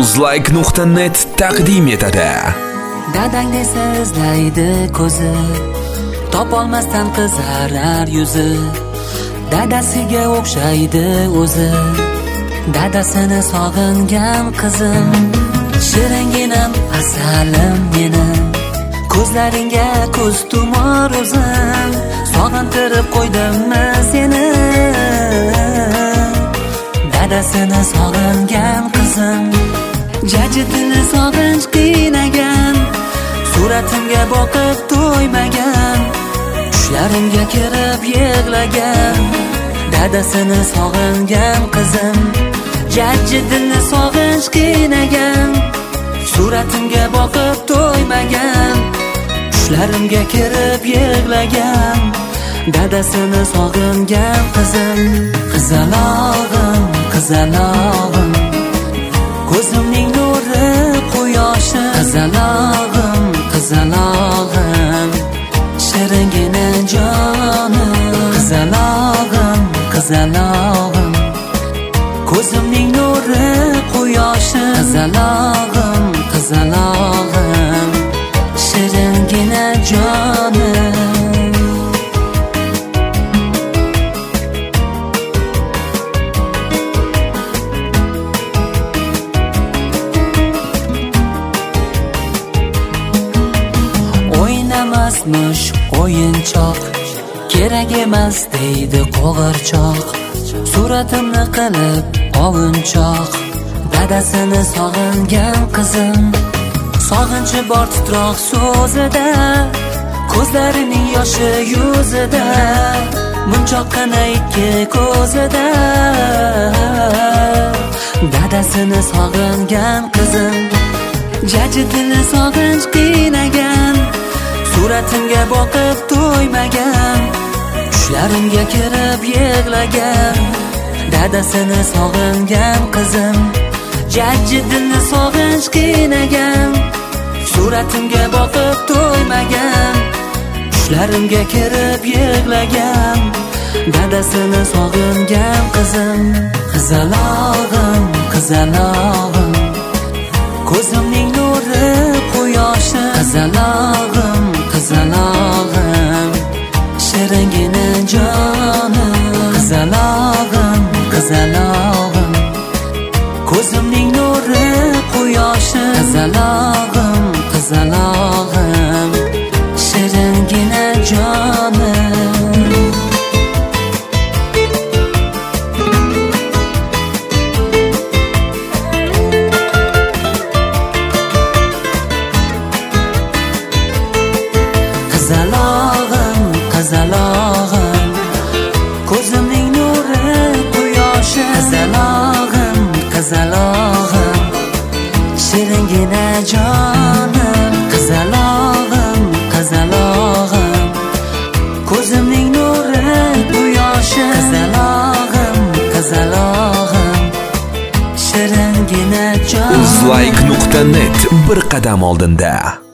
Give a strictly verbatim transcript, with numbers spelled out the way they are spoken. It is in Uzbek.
uzlike nuqta net taqdim etadi. Dadang desa izlaydi ko'zi, topolmasdan qizarar yuzi. Dadasiga o'xshaydi o'zi, dadasini sog'ingan qizim. Shiringinam, asalim meni, ko'zlaringga ko'z tumor o'zim. Sog'intirib qo'ydimmi seni, dadasini sog'ingan qizim. Jajitini sog'inch qiynagan, suratimga boqib to'ymagan, tushlarimga kirib yig'lagan, dadasini sog'ingan qizim. Jajitini sog'inch qiynagan, suratimga boqib to'ymagan, tushlarimga kirib yig'lagan, dadasini sog'ingan qizim. Qizalog'im, qizalog'im, ko'zimning nuri quyoshi. Qizalog'im, qizalog'im, shiringina jonim. Qizalog'im, qizalog'im, ko'zimning nuri quyoshi. Qizalog'im, qizalog'im, shiringina jonim. O'ynamasmish o'yinchoq, kerak emas deydi qo'g'irchoq. Suratimni qilib ovunchoq, dadasini sog'ingan qizim. Sog'inchi bor titroq so'zida, ko'zlarining yoshi yuzida, munchoqqina ikki ko'zida, dadasini sog'ingan qizim. Jajitini sog'inch qiynagan, suratimga boqib to'ymagan, tushlarimga kirib yig'lagan, dadasini sog'ingan qizim. Jajitini sog'inch qiynagan, suratimga boqib to'ymagan, tushlarimga kirib yig'lagan, dadasini sog'ingan qizim. Qizalog'im, qizalog'im, ko'zimning nuri quyoshi. Qizalog'im, qizalog'im, shiringina jonim. Qizalog'im, qizalog'im, ko'zimning nuri quyoshi. Qizalog'im, qizalog'im, shiringina jonim. Qizalog'im, qizalog'im, ko'zimning nuri quyoshi. Qizalog'im, qizalog'im, shiringina jonim. Qizalog'im, qizalog'im, ko'zimning nuri quyoshi. Qizalog'im, qizalog'im, shiringina jonim. uzlike nuqta net bir qadam oldinda.